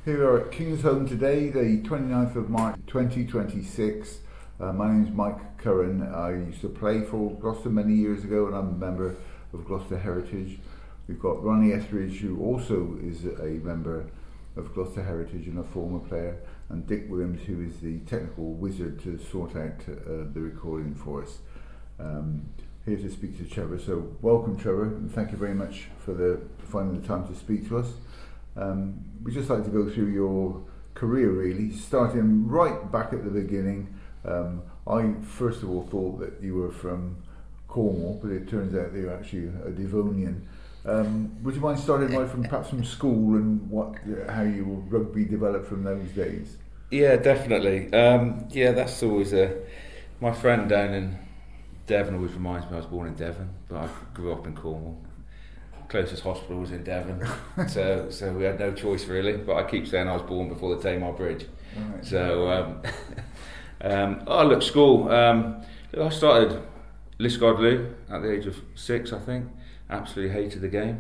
Here we are at Kingsholm today, the 29th of March 2026. My name is Mike Curran. I used to play for Gloucester many years ago, and I'm a member of Gloucester Heritage. We've got Ronnie Etheridge, who also is a member of Gloucester Heritage and a former player, and Dick Williams, who is the technical wizard to sort out the recording for us. Here to speak to Trevor. So welcome, Trevor, and thank you very much for finding the time to speak to us. We'd just like to go through your career, really, starting right back at the beginning. I first of all thought that you were from Cornwall, but it turns out you're actually a Devonian. Would you mind starting right from perhaps from school and how your rugby developed from those days? Yeah, definitely. That's always my friend down in Devon always reminds me I was born in Devon, but I grew up in Cornwall. Closest hospital was in Devon, so we had no choice really. But I keep saying I was born before the Tamar Bridge. Right. So school. I started Liskeard Lou at the age of 6, I think. Absolutely hated the game.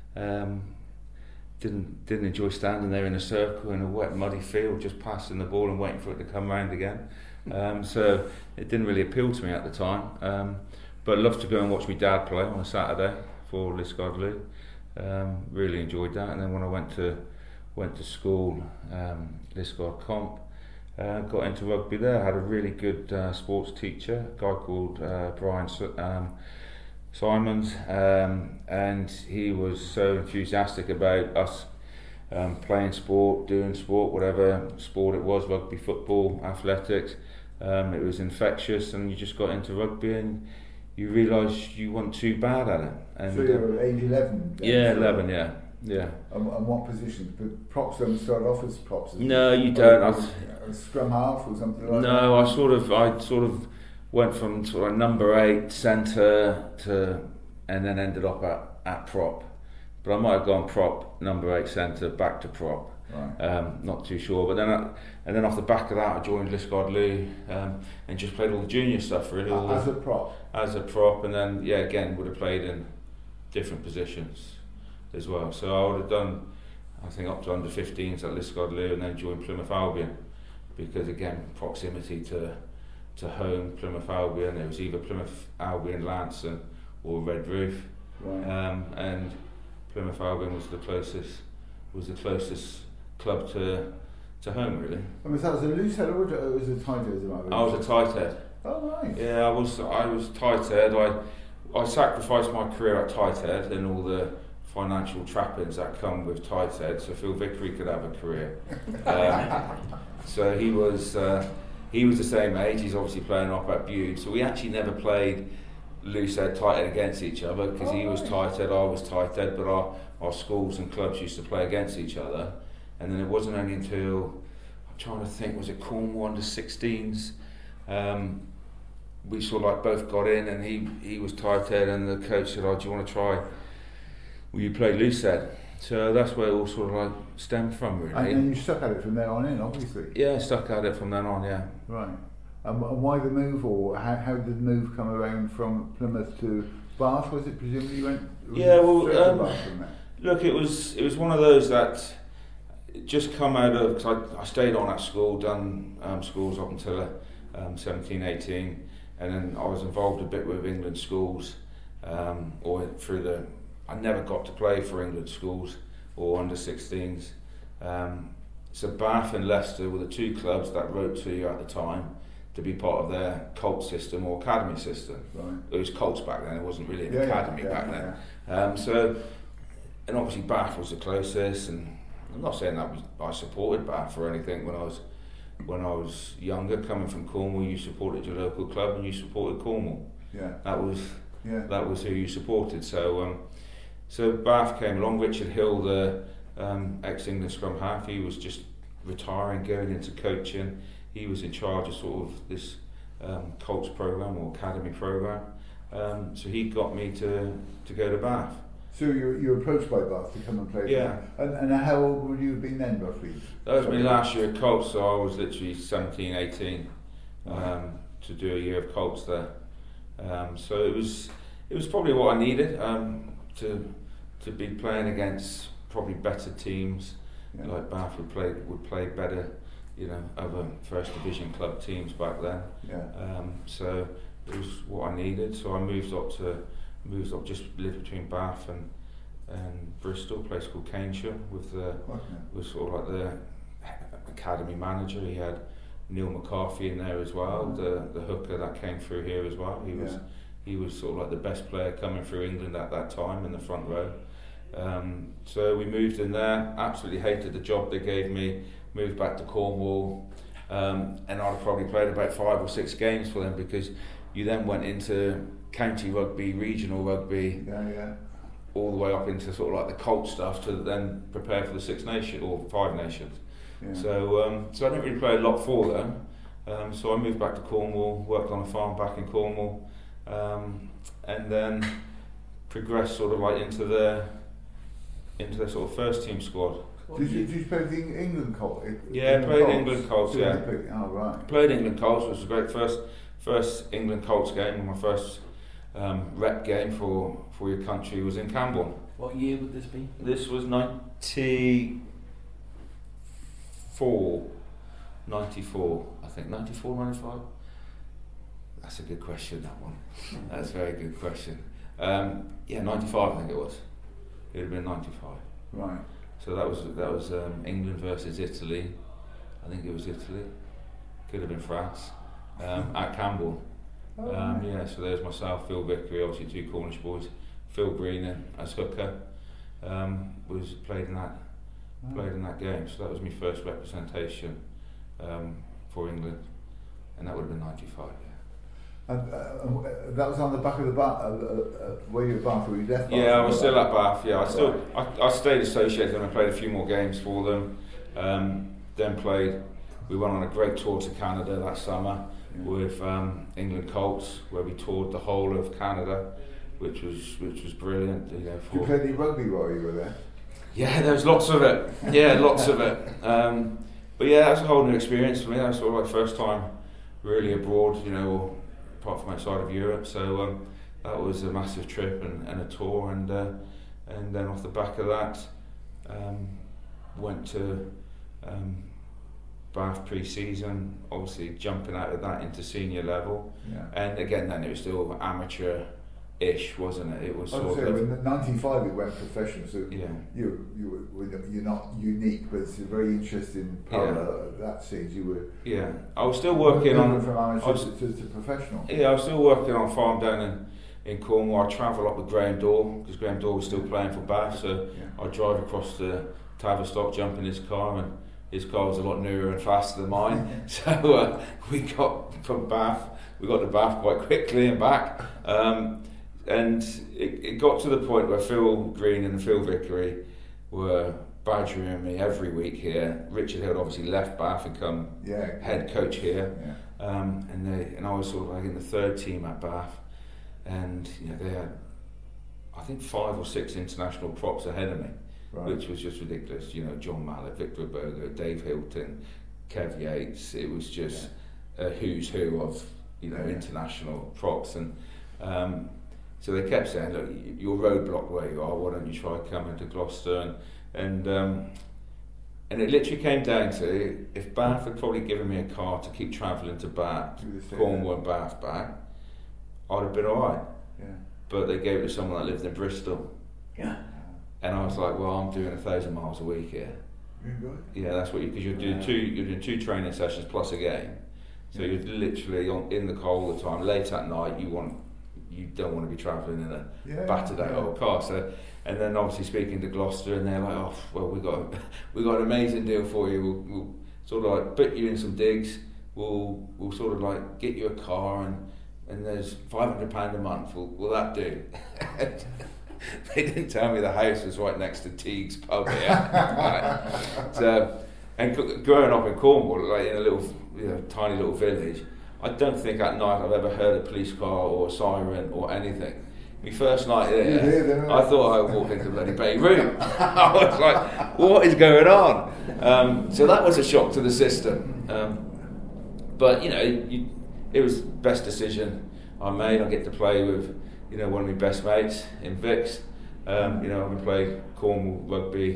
Didn't enjoy standing there in a circle in a wet, muddy field, just passing the ball and waiting for it to come round again. So it didn't really appeal to me at the time. But I loved to go and watch my dad play on a Saturday for Liskeard Lou. Really enjoyed that. And then when I went to school, Liskeard Comp, got into rugby there. I had a really good sports teacher, a guy called Brian Simons, and he was so enthusiastic about us playing sport, doing sport, whatever sport it was, rugby, football, athletics. It was infectious, and you just got into rugby and you realised you weren't too bad at it. And, so you were age 11? Yeah, 11, yeah. And what position? But props don't start off as props? No, you don't. A scrum half or something like that? No, I sort of went from sort of number 8 centre and then ended up at prop. But I might have gone prop, number 8 centre, back to prop. Right. Not too sure. But then off the back of that, I joined Liskeard Lou and just played all the junior stuff really. As a prop? As a prop, and then again would have played in different positions as well. So I would have done, I think, up to under 15s at Liskeard Lou, and then joined Plymouth Albion because again proximity to home. Plymouth Albion, it was either Plymouth Albion Lanson or Red Roof. Right. And Plymouth Albion was the closest club to home really. And was that as a loose head or was it a tight head? I was a tight head. Oh right. Yeah, I was tight head. I sacrificed my career at tight head and all the financial trappings that come with tight head, so Phil Vickery could have a career. So he was the same age. He's obviously playing up at Bude. So we actually never played loose head, tight head against each other because he was tight head, I was tight head. But our schools and clubs used to play against each other. And then it wasn't only until, I'm trying to think, was it Cornwall under 16s? We sort of like both got in, and he was tight head, and the coach said, "Oh, do you want to try? Will you play loose head?" So that's where it all sort of like stemmed from, really. And then you stuck at it from there on in, obviously. Yeah, stuck at it from then on, yeah. Right. And why the move, or how did the move come around from Plymouth to Bath? Was it presumably you went? Yeah, well, look, it was one of those that just come out of, because I stayed on at school, done schools up until 17, 18, and then I was involved a bit with England schools, or through I never got to play for England schools or under 16s. So Bath and Leicester were the two clubs that wrote to you at the time to be part of their Colts system or academy system. Right. It was Colts back then, it wasn't really an academy back then. And obviously Bath was the closest, and I'm not saying that I supported Bath or anything when I was younger. Coming from Cornwall, you supported your local club and you supported Cornwall. Yeah. That was who you supported. So Bath came along. Richard Hill, the ex-England scrum half, he was just retiring, going into coaching. He was in charge of sort of this Colts program or academy program. So he got me to go to Bath. So you were approached by Bath to come and play? Yeah. And how old would you have been then, roughly? That was me last year at Colts, so I was literally 17, 18 to do a year of Colts there. So it was probably what I needed to be playing against probably better teams, Like Bath would play better, other first division club teams back then. So it was what I needed. So I moved up, just lived between Bath and Bristol, a place called Cambridgeshire, with sort of like the academy manager. He had Neil McCarthy in there as well, the hooker that came through here as well. He was sort of like the best player coming through England at that time in the front row. So we moved in there, absolutely hated the job they gave me, moved back to Cornwall, and I'd probably played about 5 or 6 games for them, because you then went into county rugby, regional rugby, all the way up into sort of like the cult stuff to then prepare for the 6 Nations or 5 Nations. So I didn't really play a lot for them. So I moved back to Cornwall, worked on a farm back in Cornwall, and then progressed sort of like into their sort of first team squad. Did you play the England Colts? Yeah, played England Colts. Yeah. Oh right. Played England Colts, which was a great first England Colts game. My first rep game for your country was in Campbell. What year would this be? This was 94, I think. 94, 95? That's a good question, that one. That's a very good question. 95 I think it was. It would have been 95. Right. So that was England versus Italy. I think it was Italy. Could have been France. At Campbell. So there's myself, Phil Vickery, obviously 2 Cornish boys. Phil Greenan as hooker was played in that game. So that was my first representation for England, and that would have been 95. That was on the back of the Bath, where you were at Bath, where you left Bath? Yeah, I was still at Bath, I stayed associated and I played a few more games for them. We went on a great tour to Canada that summer with England Colts, where we toured the whole of Canada, which was brilliant. Did you play any rugby while you were there? Yeah, there was lots of it. But yeah, that's a whole new experience for me. That was sort of like first time really abroad, apart from outside of Europe. So that was a massive trip and a tour, and then off the back of that, went to Bath pre-season, obviously jumping out of that into senior level, and again then it was still amateur-ish, wasn't it? It was sort of. In '95 it went professional, so you're not unique, but it's a very interesting parallel at that stage. You were. Yeah, I was still working on from amateur to professional. Yeah, I was still working on a farm down in Cornwall. I travel up with Graham Dorr, because Graham Dorr was still playing for Bath, so I'd drive across the Tavistock, jump in his car, and his car was a lot newer and faster than mine. So we got to Bath quite quickly and back. And it got to the point where Phil Green and Phil Vickery were badgering me every week here. Richard Hill obviously left Bath and become head coach here. And I was sort of like in the 3rd team at Bath, and they had, I think, 5 or 6 international props ahead of me. Right. Which was just ridiculous. John Mallett, Victor Berger, Dave Hilton, Kev Yates. It was just a who's who of international props, and so they kept saying, "Look, you're roadblocked where you are. Why don't you try coming to Gloucester?" And it literally came down to, if Bath had probably given me a car to keep travelling to Bath, Cornwall and Bath back, I'd have been alright. Yeah. But they gave it to someone that lived in Bristol. Yeah. And I was like, well, I'm doing 1,000 miles a week here. Really? Yeah, that's what because you're doing two training sessions plus a game, so you're literally in the car all the time. Late at night, you don't want to be travelling in a battered out old car. So, and then obviously speaking to Gloucester, and they're like, oh, well, we got an amazing deal for you. We'll sort of like put you in some digs. We'll sort of like get you a car, and there's £500 a month. Will that do? They didn't tell me the house was right next to Teague's pub here. So, and growing up in Cornwall, like in a little, tiny little village, I don't think at night I've ever heard a police car or a siren or anything. My first night there, I thought I walked into bloody Beirut. I was like, what is going on? So that was a shock to the system. But it was the best decision I made. I get to play with one of my best mates in Vix. I've played Cornwall rugby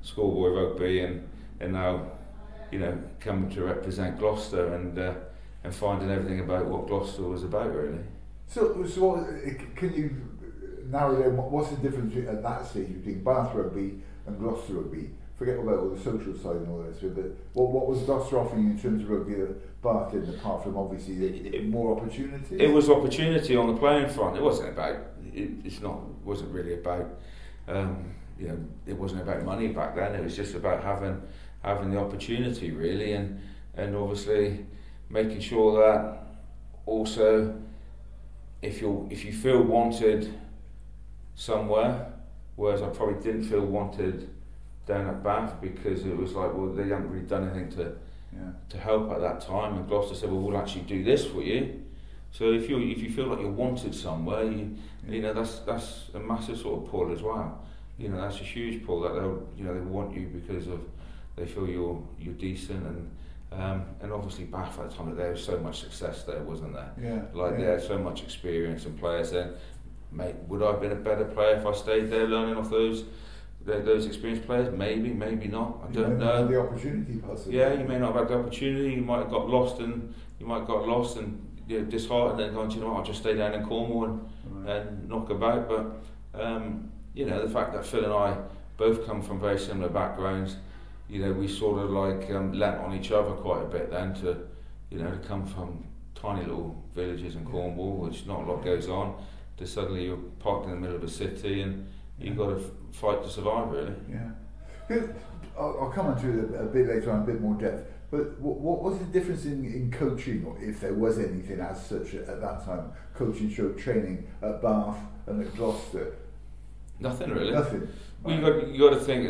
schoolboy rugby, and now, you know, coming to represent Gloucester and finding everything about what Gloucester was about, really. So can you narrow down what's the difference at that stage between Bath rugby and Gloucester rugby? Forget about all the social side and all this, but what was Gloucester offering in terms of rugby that Bath didn't, apart from obviously more opportunities? It was opportunity on the playing front. It wasn't about. Wasn't really about. You know, it wasn't about money back then. It was just about having the opportunity, really, and obviously making sure that also if you feel wanted somewhere, whereas I probably didn't feel wanted down at Bath, because it was like, well, they hadn't really done anything to help at that time, and Gloucester said, well, we'll actually do this for you. So if you feel like you're wanted somewhere, you know, that's a massive sort of pull as well. You know, that's a huge pull, that they want you because of they feel you're decent, and obviously Bath at the time, there was so much success there, wasn't there? They had so much experience and players then. Mate, would I have been a better player if I stayed there learning off those experienced players? Maybe not. I don't know. Have the opportunity, possibly. Yeah, you may not have had the opportunity. You might have got lost and you know, disheartened and gone, you know what, I'll just stay down in Cornwall and knock about. But you know, the fact that Phil and I both come from very similar backgrounds, you know, we sort of like lent on each other quite a bit then to come from tiny little villages in Cornwall, which not a lot goes on, to suddenly you're parked in the middle of a city and you've got to fight to survive, really. Yeah. I'll come on to it a bit later on, a bit more depth. But what was the difference in coaching, or if there was anything as such at that time, coaching stroke training at Bath and at Gloucester? Nothing really. Nothing. Well, you got to think a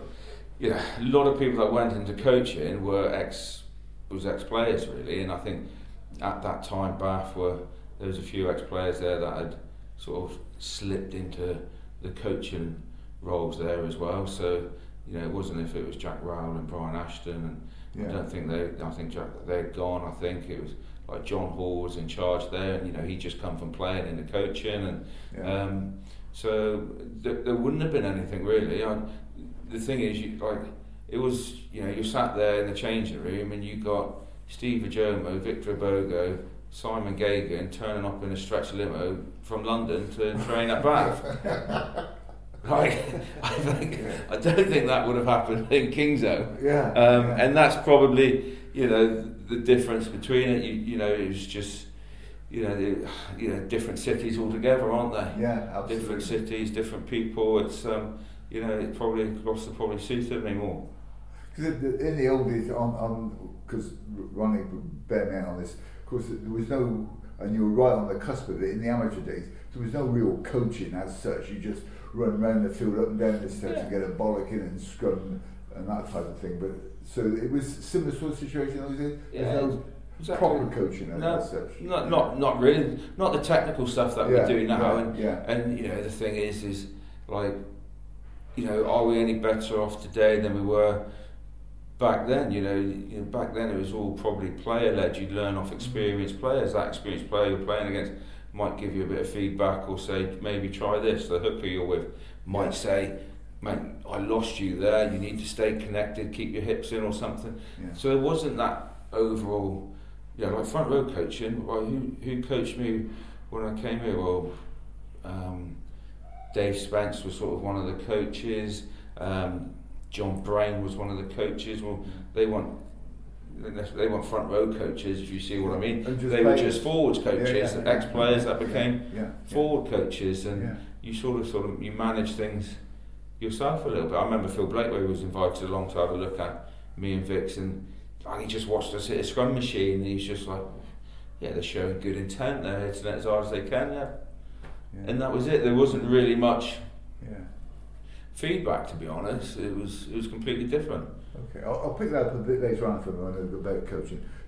lot of people that went into coaching were ex-players really, and I think at that time Bath there was a few ex-players there that had sort of slipped into the coaching roles there as well. So you know, it wasn't if it was Jack Rowell and Brian Ashton, and I think they'd gone. I think it was like John Hall was in charge there, and you know, he just come from playing into coaching, and so there wouldn't have been anything really. The thing is, you sat there in the changing room and you got Steve Ajomo, Victor Abogo, Simon Gagan turning up in a stretch limo from London to train at Bath. Like, I don't think that would have happened in Kingsholm. And that's probably, you know, the difference between it. You know, it was just, different cities altogether, aren't they? Yeah, absolutely. Different cities, different people. It's Gloucester probably suited me more. Because in the old days, because Ronnie would bear me out on this, of course, there was no, and you were right on the cusp of it, in the amateur days, there was no real coaching as such. You just run around the field up and down the steps and get a bollock in and scrum and that type of thing. But so it was similar sort of situation in those days. There's no proper coaching as such. Not really. Not the technical stuff that we do now. And you know, the thing is like, you know, are we any better off today than we were back then? You know, back then it was all probably player led. You'd learn off experienced players. That experienced player you're playing against might give you a bit of feedback or say, maybe try this. The hooker you're with might say, mate, I lost you there, you need to stay connected, keep your hips in or something. So it wasn't that overall, like front row coaching. Well, who coached me when I came here? Well, Dave Spence was sort of one of the coaches. John Brain was one of the coaches. Well, they want front row coaches, if you see what I mean. They were just forwards coaches, ex-players that became forward coaches, and you sort of you manage things yourself a little bit. I remember Phil Blakeway was invited along to have a look at me and Vix, and he just watched us hit a scrum machine, and he's just like, they're showing good intent, they're hitting it as hard as they can, and that was it. There wasn't really much feedback, to be honest. It was completely different. Okay, I'll pick that up a bit later on from about coaching.